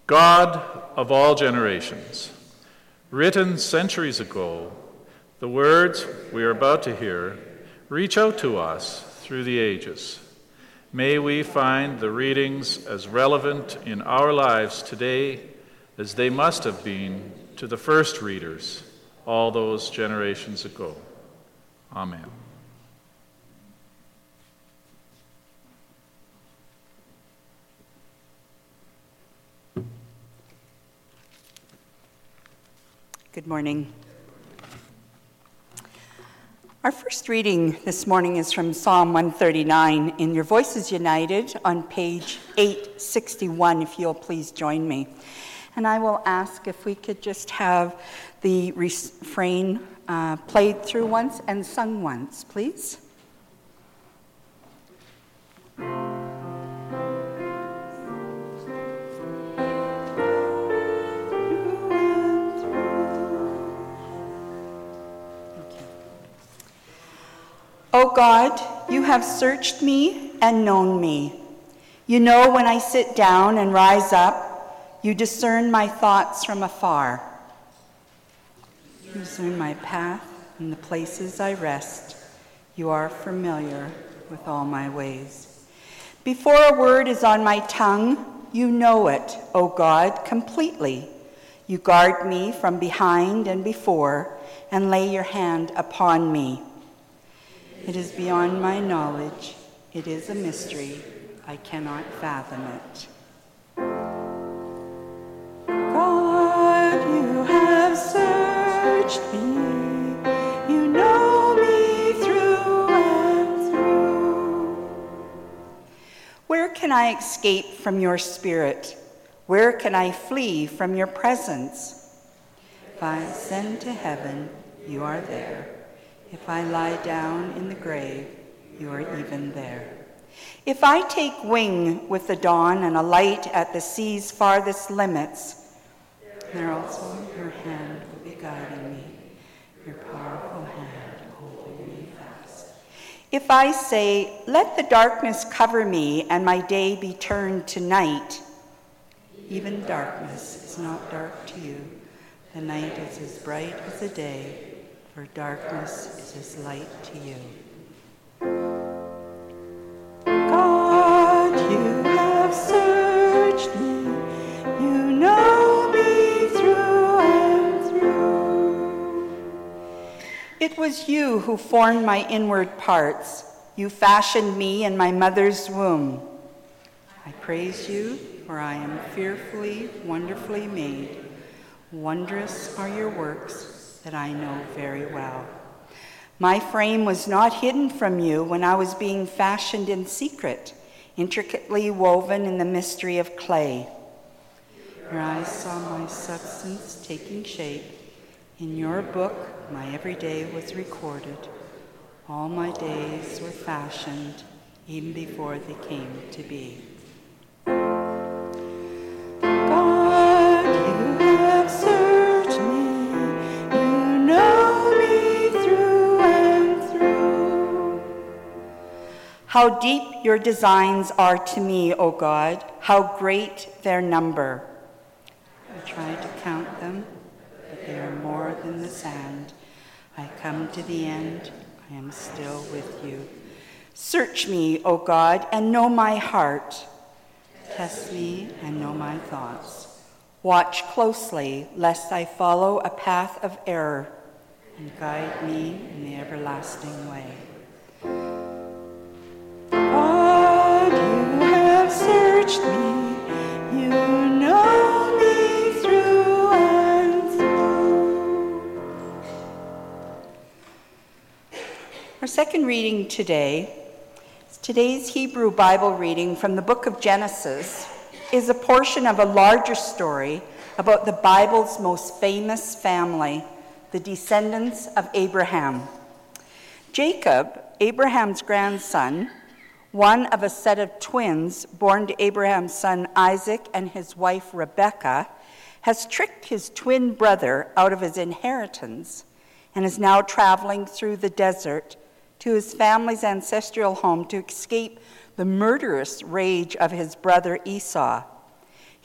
God of all generations, written centuries ago, the words we are about to hear reach out to us through the ages. May we find the readings as relevant in our lives today as they must have been to the first readers all those generations ago. Amen. Good morning. Our first reading this morning is from Psalm 139 in Your Voices United on page 861, if you'll please join me. And I will ask if we could just have the refrain played through once and sung once, please. O God, you have searched me and known me. You know when I sit down and rise up. You discern my thoughts from afar. You discern my path and the places I rest. You are familiar with all my ways. Before a word is on my tongue, you know it, O God, completely. You guard me from behind and before and lay your hand upon me. It is beyond my knowledge. It is a mystery. I cannot fathom it. God, you have searched me. You know me through and through. Where can I escape from your spirit? Where can I flee from your presence? If I ascend to heaven, you are there. If I lie down in the grave, you are even there. If I take wing with the dawn and alight at the sea's farthest limits, there also your hand will be guiding me, your powerful hand holding me fast. If I say, let the darkness cover me and my day be turned to night, even darkness is not dark to you. The night is as bright as the day, for darkness is as light to you. God, you have searched me. You know me through and through. It was you who formed my inward parts. You fashioned me in my mother's womb. I praise you, for I am fearfully, wonderfully made. Wondrous are your works that I know very well. My frame was not hidden from you when I was being fashioned in secret, intricately woven in the mystery of clay. Your eyes saw my substance taking shape. In your book, my every day was recorded. All my days were fashioned even before they came to be. God, you have searched me. How deep your designs are to me, O God, how great their number. I tried to count them, but they are more than the sand. I come to the end, I am still with you. Search me, O God, and know my heart. Test me and know my thoughts. Watch closely, lest I follow a path of error, and guide me in the everlasting way. God, you have searched me, you know me through and through. Our second reading today, today's Hebrew Bible reading from the book of Genesis, is a portion of a larger story about the Bible's most famous family, the descendants of Abraham. Jacob, Abraham's grandson, one of a set of twins born to Abraham's son Isaac and his wife Rebekah, has tricked his twin brother out of his inheritance and is now traveling through the desert to his family's ancestral home to escape the murderous rage of his brother Esau.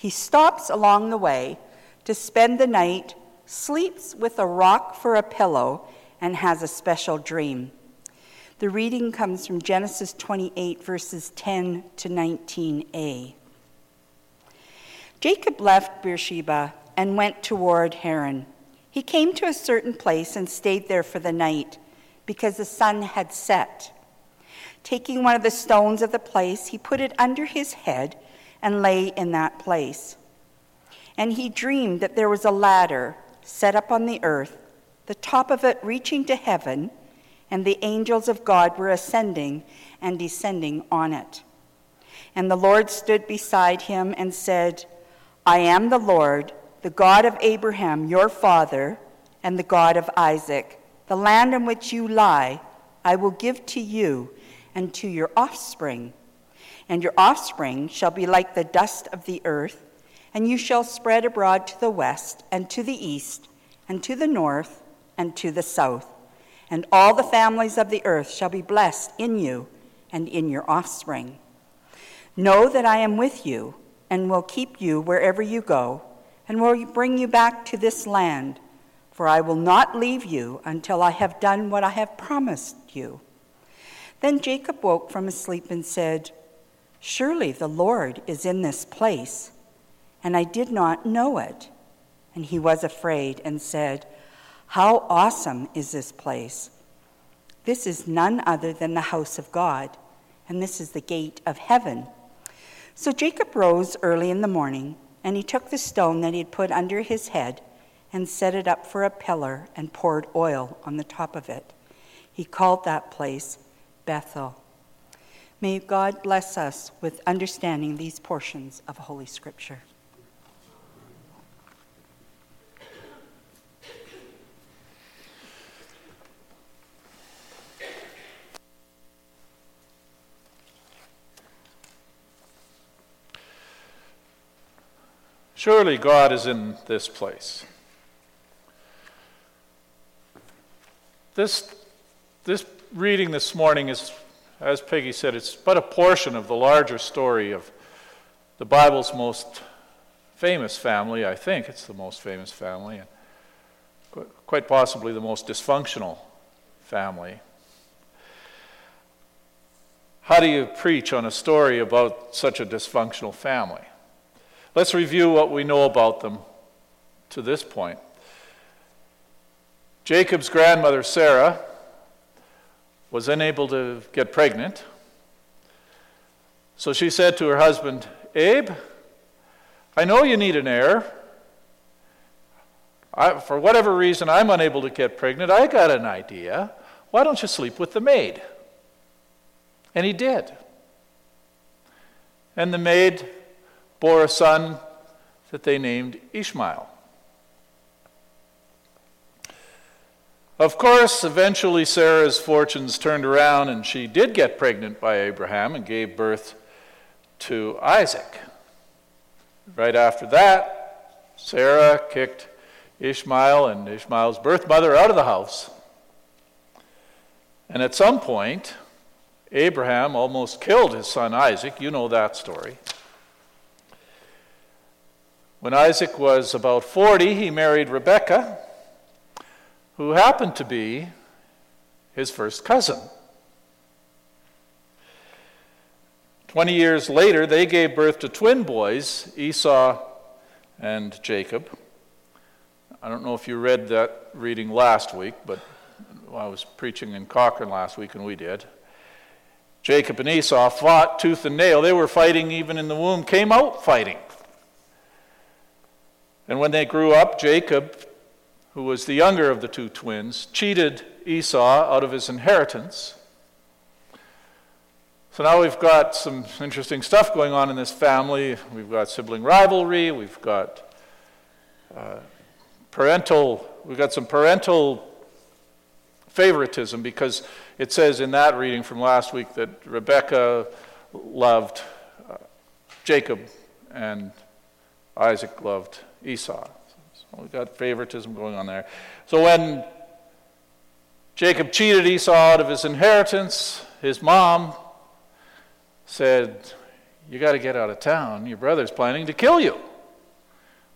He stops along the way to spend the night, sleeps with a rock for a pillow, and has a special dream. The reading comes from Genesis 28, verses 10 to 19a. Jacob left Beersheba and went toward Haran. He came to a certain place and stayed there for the night, because the sun had set. Taking one of the stones of the place, he put it under his head and lay in that place. And he dreamed that there was a ladder set up on the earth, the top of it reaching to heaven, and the angels of God were ascending and descending on it. And the Lord stood beside him and said, I am the Lord, the God of Abraham, your father, and the God of Isaac. The land on which you lie, I will give to you and to your offspring. And your offspring shall be like the dust of the earth, and you shall spread abroad to the west and to the east and to the north and to the south. And all the families of the earth shall be blessed in you and in your offspring. Know that I am with you and will keep you wherever you go, and will bring you back to this land, for I will not leave you until I have done what I have promised you. Then Jacob woke from his sleep and said, Surely the Lord is in this place, and I did not know it. And he was afraid and said, How awesome is this place! This is none other than the house of God, and this is the gate of heaven. So Jacob rose early in the morning, and he took the stone that he had put under his head and set it up for a pillar and poured oil on the top of it. He called that place Bethel. May God bless us with understanding these portions of Holy Scripture. Surely God is in this place. This reading this morning is, as Peggy said, it's but a portion of the larger story of the Bible's most famous family. I think it's the most famous family, and quite possibly the most dysfunctional family. How do you preach on a story about such a dysfunctional family? Let's review what we know about them to this point. Jacob's grandmother, Sarah, was unable to get pregnant. So she said to her husband, Abe, I know you need an heir. For whatever reason, I'm unable to get pregnant. I got an idea. Why don't you sleep with the maid? And he did. And the maid bore a son that they named Ishmael. Of course, eventually Sarah's fortunes turned around and she did get pregnant by Abraham and gave birth to Isaac. Right after that, Sarah kicked Ishmael and Ishmael's birth mother out of the house. And at some point, Abraham almost killed his son Isaac. You know that story. When Isaac was about 40, he married Rebekah, who happened to be his first cousin. 20 years later, they gave birth to twin boys, Esau and Jacob. I don't know if you read that reading last week, but I was preaching in Cochrane last week, and we did. Jacob and Esau fought tooth and nail. They were fighting even in the womb, came out fighting. And when they grew up, Jacob, who was the younger of the two twins, cheated Esau out of his inheritance. So now we've got some interesting stuff going on in this family. We've got sibling rivalry. We've got some parental favoritism, because it says in that reading from last week that Rebekah loved Jacob and Isaac loved Esau. So we've got favoritism going on there. So when Jacob cheated Esau out of his inheritance, his mom said, "You got to get out of town. Your brother's planning to kill you."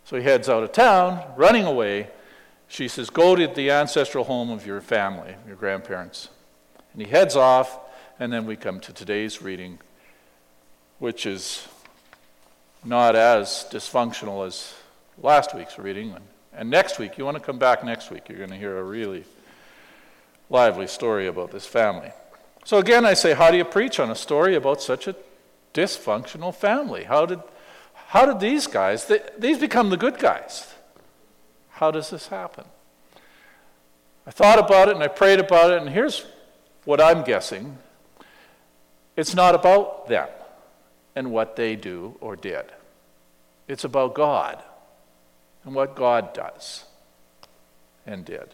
So he heads out of town, running away. She says, go to the ancestral home of your family, your grandparents. And he heads off, and then we come to today's reading, which is not as dysfunctional as last week's reading. And next week, you want to come back next week, you're going to hear a really lively story about this family. So again, I say, how do you preach on a story about such a dysfunctional family? How did these guys, these become the good guys? How does this happen? I thought about it and I prayed about it, and here's what I'm guessing. It's not about them and what they do or did. It's about God and what God does and did.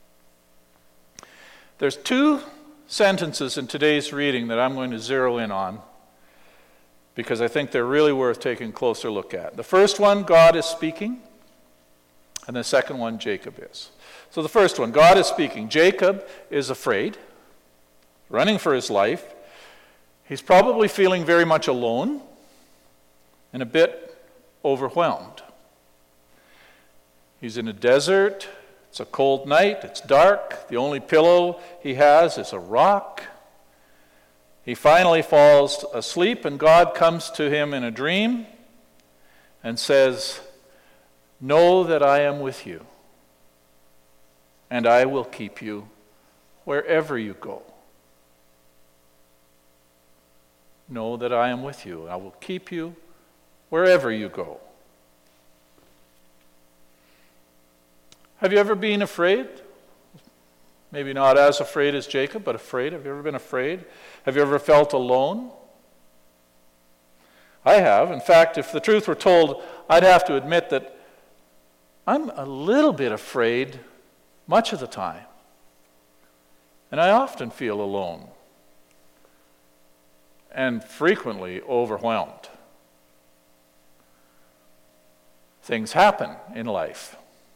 There's two sentences in today's reading that I'm going to zero in on because I think they're really worth taking a closer look at. The first one, God is speaking, and the second one, Jacob is. So the first one, God is speaking. Jacob is afraid, running for his life. He's probably feeling very much alone and a bit overwhelmed. He's in a desert. It's a cold night. It's dark. The only pillow he has is a rock. He finally falls asleep, and God comes to him in a dream and says, know that I am with you, and I will keep you wherever you go. Know that I am with you. I will keep you wherever you go. Have you ever been afraid? Maybe not as afraid as Jacob, but afraid. Have you ever been afraid? Have you ever felt alone? I have. In fact, if the truth were told, I'd have to admit that I'm a little bit afraid much of the time. And I often feel alone and frequently overwhelmed. Things happen in life.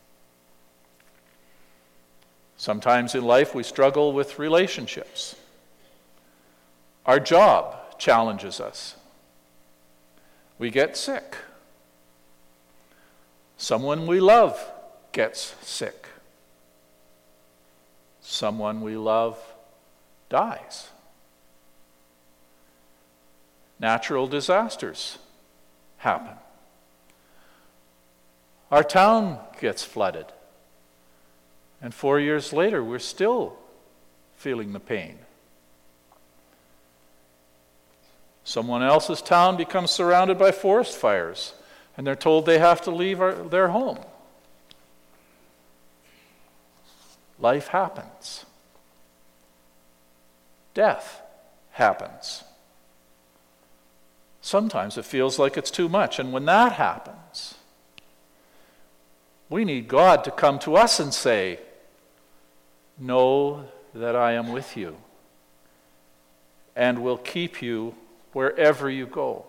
Sometimes in life we struggle with relationships. Our job challenges us. We get sick. Someone we love gets sick. Someone we love dies. Natural disasters happen. Our town gets flooded. And 4 years later, we're still feeling the pain. Someone else's town becomes surrounded by forest fires, and they're told they have to leave their home. Life happens. Death happens. Sometimes it feels like it's too much, and when that happens, we need God to come to us and say, know that I am with you and will keep you wherever you go.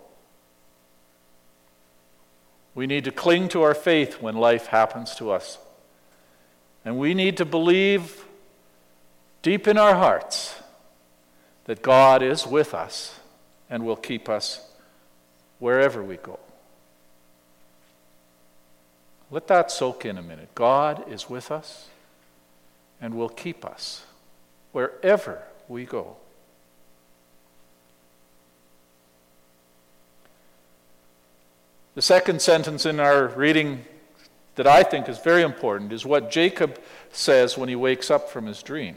We need to cling to our faith when life happens to us. And we need to believe deep in our hearts that God is with us and will keep us wherever we go. Let that soak in a minute. God is with us and will keep us wherever we go. The second sentence in our reading that I think is very important is what Jacob says when he wakes up from his dream.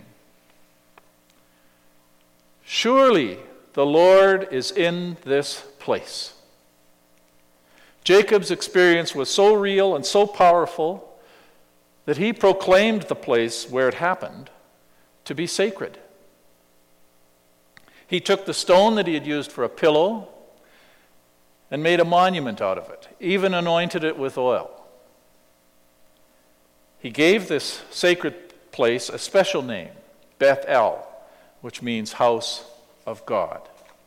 Surely the Lord is in this place. Jacob's experience was so real and so powerful that he proclaimed the place where it happened to be sacred. He took the stone that he had used for a pillow and made a monument out of it, even anointed it with oil. He gave this sacred place a special name, Beth El, which means house of God.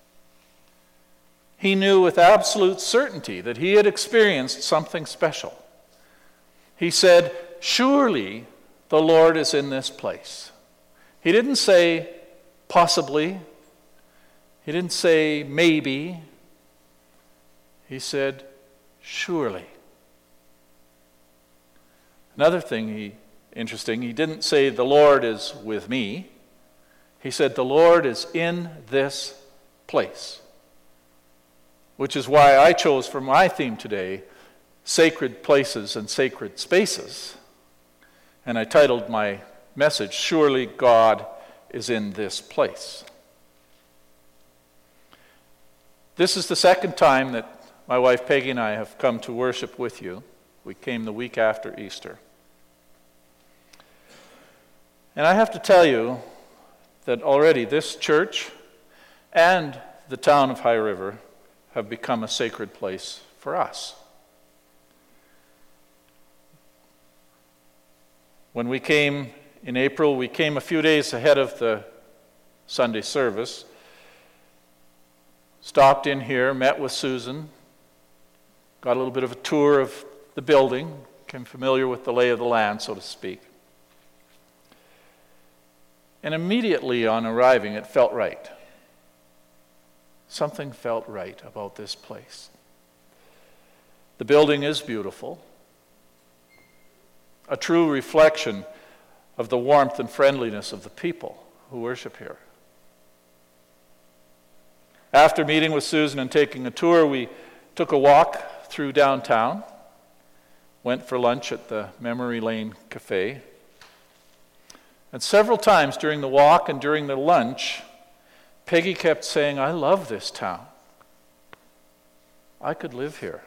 He knew with absolute certainty that he had experienced something special. He said, surely the Lord is in this place. He didn't say possibly. He didn't say maybe. He said, surely Another thing interesting, he didn't say the Lord is with me. He said the Lord is in this place. Which is why I chose for my theme today, Sacred Places and Sacred Spaces. And I titled my message, Surely God is in this place. This is the second time that my wife Peggy and I have come to worship with you. We came the week after Easter. And I have to tell you that already this church and the town of High River have become a sacred place for us. When we came in April, we came a few days ahead of the Sunday service, stopped in here, met with Susan, got a little bit of a tour of the building, became familiar with the lay of the land, so to speak. And immediately on arriving, it felt right. Something felt right about this place. The building is beautiful, a true reflection of the warmth and friendliness of the people who worship here. After meeting with Susan and taking a tour, we took a walk through downtown, went for lunch at the Memory Lane Cafe. And several times during the walk and during the lunch, Peggy kept saying, I love this town. I could live here.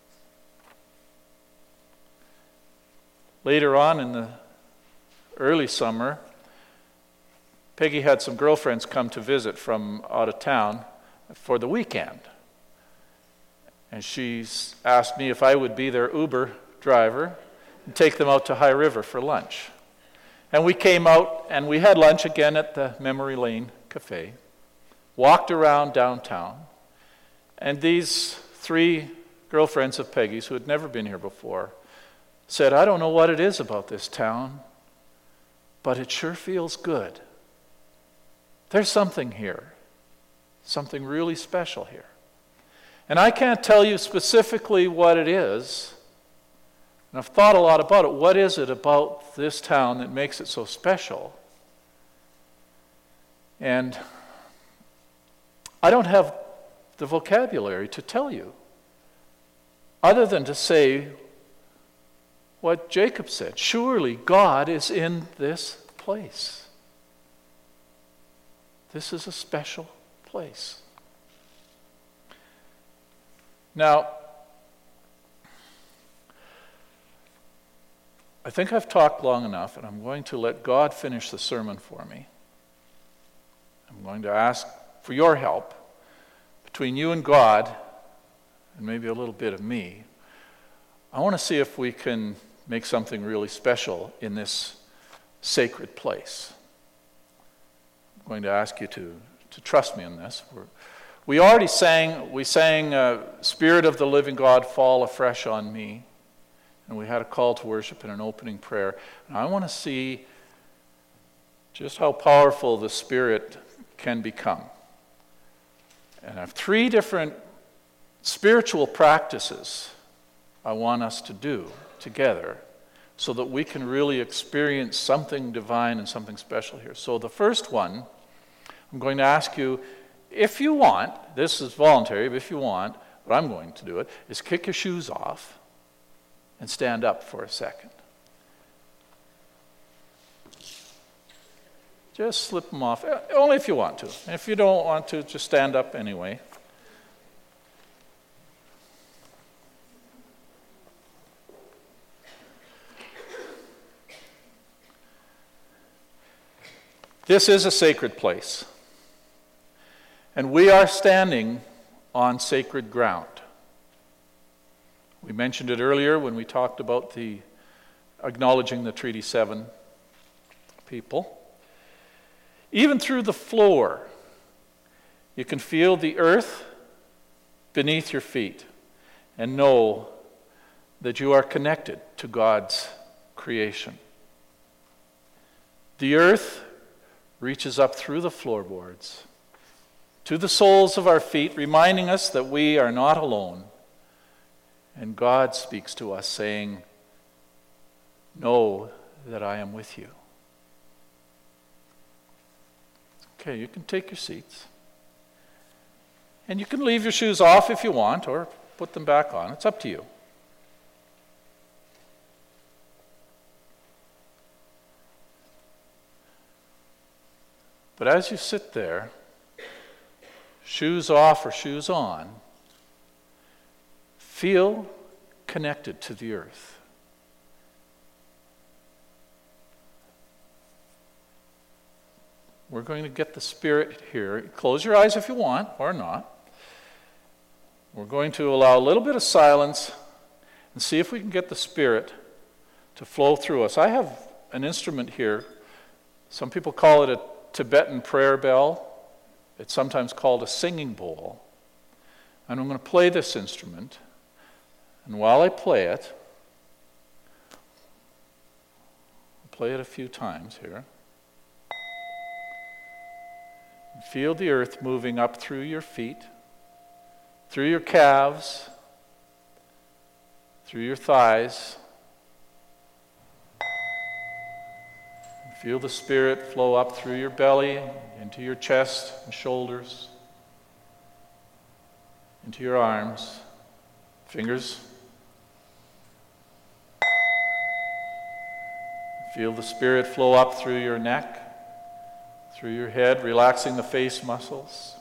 Later on in the early summer, Peggy had some girlfriends come to visit from out of town for the weekend. And she asked me if I would be their Uber driver and take them out to High River for lunch. And we came out and we had lunch again at the Memory Lane Cafe, walked around downtown, and these three girlfriends of Peggy's who had never been here before said, I don't know what it is about this town, but it sure feels good. There's something here, something really special here. And I can't tell you specifically what it is, and I've thought a lot about it. What is it about this town that makes it so special? And I don't have the vocabulary to tell you, other than to say what Jacob said. Surely God is in this place. This is a special place. Now, I think I've talked long enough, and I'm going to let God finish the sermon for me. I'm going to ask for your help between you and God, and maybe a little bit of me. I want to see if we can make something really special in this sacred place. I'm going to ask you to trust me in this. We already sang, Spirit of the living God, fall afresh on me. And we had a call to worship and an opening prayer. And I want to see just how powerful the Spirit can become. And I have 3 different spiritual practices I want us to do together so that we can really experience something divine and something special here. So the first one, I'm going to ask you, if you want, this is voluntary, but if you want, but I'm going to do it, is kick your shoes off and stand up for a second. Just slip them off, only if you want to. If you don't want to, just stand up anyway. This is a sacred place, and we are standing on sacred ground. We mentioned it earlier when we talked about the acknowledging the Treaty 7 people. Even through the floor, you can feel the earth beneath your feet and know that you are connected to God's creation. The earth reaches up through the floorboards to the soles of our feet, reminding us that we are not alone. And God speaks to us saying, know that I am with you. Okay, you can take your seats. And you can leave your shoes off if you want, or put them back on. It's up to you. But as you sit there, shoes off or shoes on, feel connected to the earth. We're going to get the Spirit here. Close your eyes if you want, or not. We're going to allow a little bit of silence and see if we can get the Spirit to flow through us. I have an instrument here. Some people call it a Tibetan prayer bell. It's sometimes called a singing bowl. And I'm going to play this instrument. And while I play it, I'll play it a few times here. Feel the earth moving up through your feet, through your calves, through your thighs. Feel the Spirit flow up through your belly, into your chest and shoulders, into your arms, fingers. Feel the Spirit flow up through your neck, through your head, relaxing the face muscles.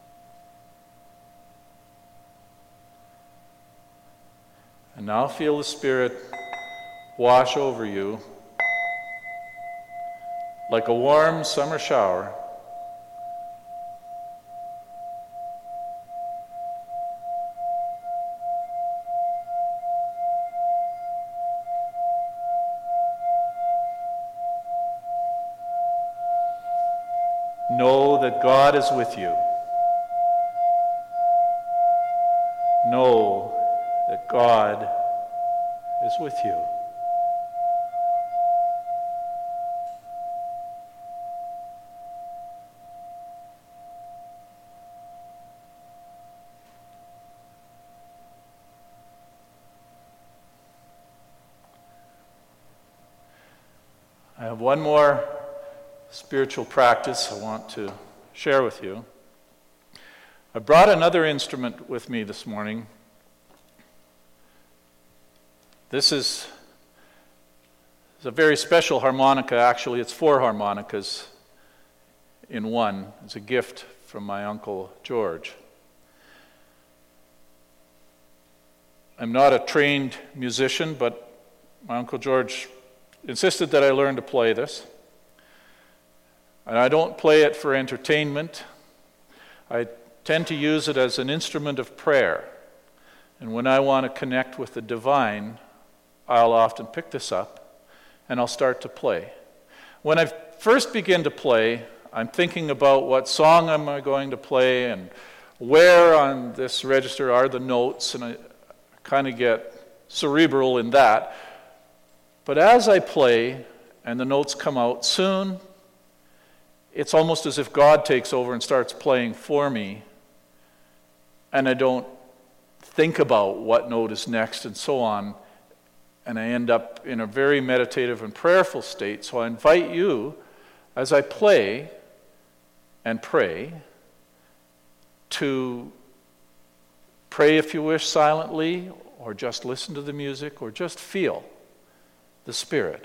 And now feel the Spirit wash over you like a warm summer shower. Know that God is with you. Know that God is with you. I have one more spiritual practice I want to share with you. I brought another instrument with me this morning. This is a very special harmonica. Actually, it's 4 harmonicas in one. It's a gift from my Uncle George. I'm not a trained musician, but my Uncle George insisted that I learn to play this. And I don't play it for entertainment. I tend to use it as an instrument of prayer. And when I want to connect with the divine, I'll often pick this up and I'll start to play. When I first begin to play, I'm thinking about what song am I going to play and where on this register are the notes, and I kind of get cerebral in that. But as I play and the notes come out, soon it's almost as if God takes over and starts playing for me, and I don't think about what note is next and so on, and I end up in a very meditative and prayerful state. So I invite you, as I play and pray, to pray if you wish silently, or just listen to the music, or just feel the Spirit.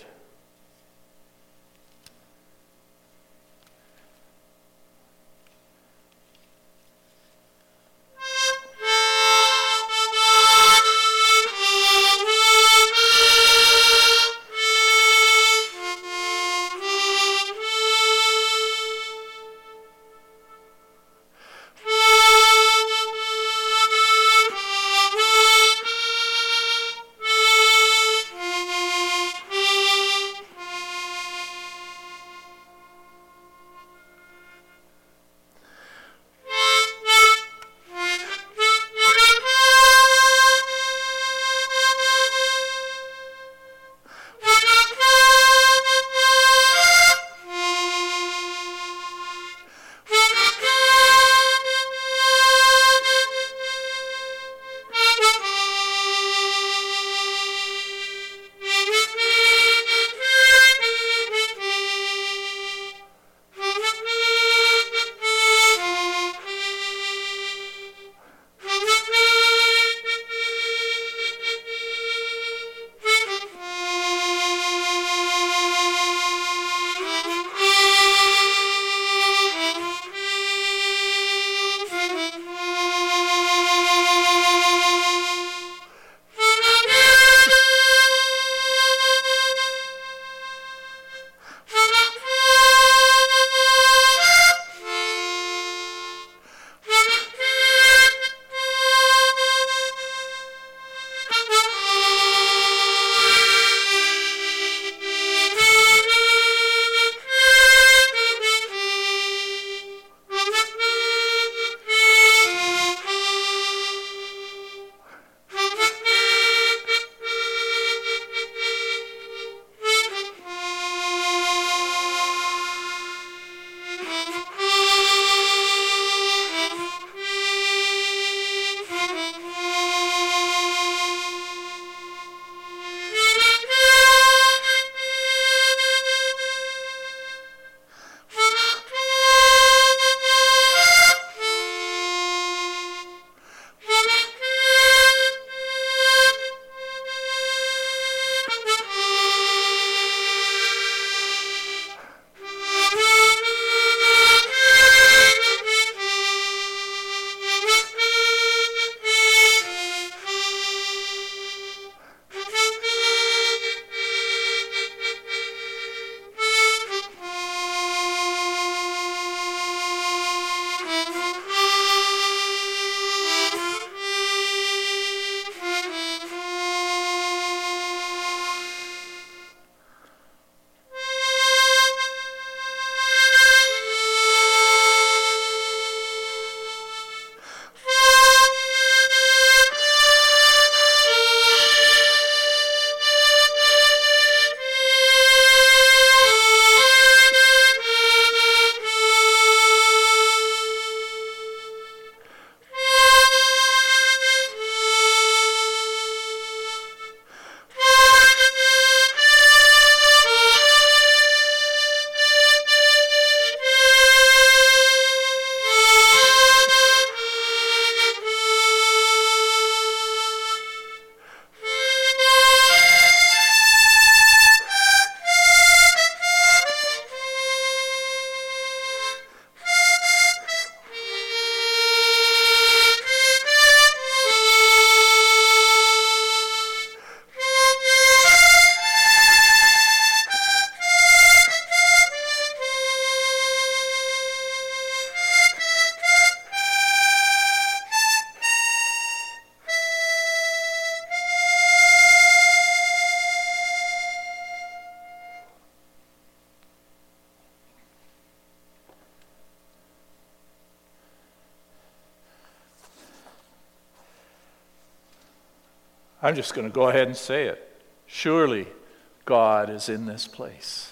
I'm just going to go ahead and say it. Surely God is in this place.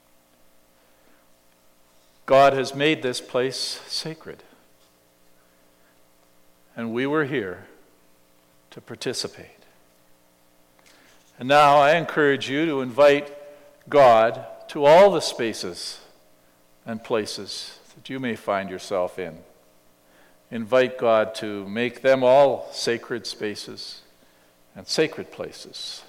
God has made this place sacred. And we were here to participate. And now I encourage you to invite God to all the spaces and places that you may find yourself in. Invite God to make them all sacred spaces and sacred places.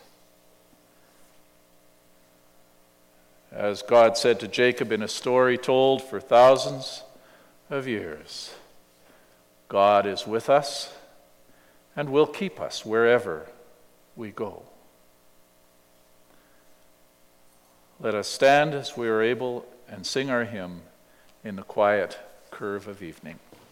As God said to Jacob in a story told for thousands of years, God is with us and will keep us wherever we go. Let us stand as we are able and sing our hymn in the quiet curve of evening.